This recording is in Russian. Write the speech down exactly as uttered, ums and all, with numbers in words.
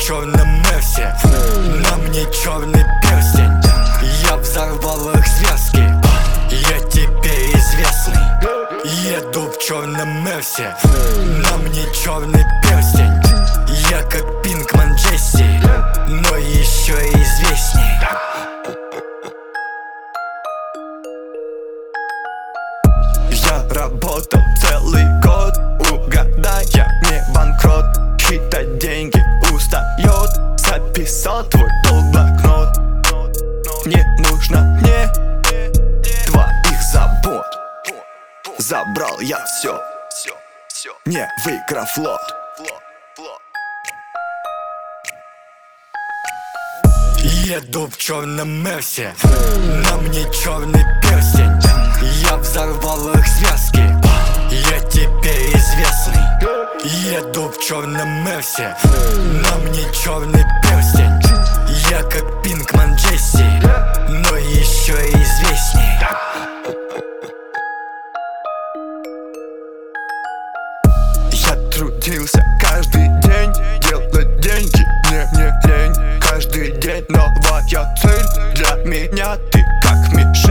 черном Мерсе, на мне черный перстень. Я взорвал их связки, я теперь известный. Еду в черном Мерсе, на мне черный перстень. Я как Пинкман Джесси, но еще известней. Я работал целый год, угадай, я не банкрот. Считать деньги устает, записал твой блокнот. Не нужно мне твоих забот, забрал я все, не выиграв лот. Еду в черном Мерсе, на мне черный перстень. Я взорвал их связки, я теперь известный. Еду в черном Мерсе, на мне черный перстень. Я как Пинкман Джесси, но еще известней. Я трудился каждый день, делать деньги мне не лень. Каждый день новая цель для меня, ты как мишень.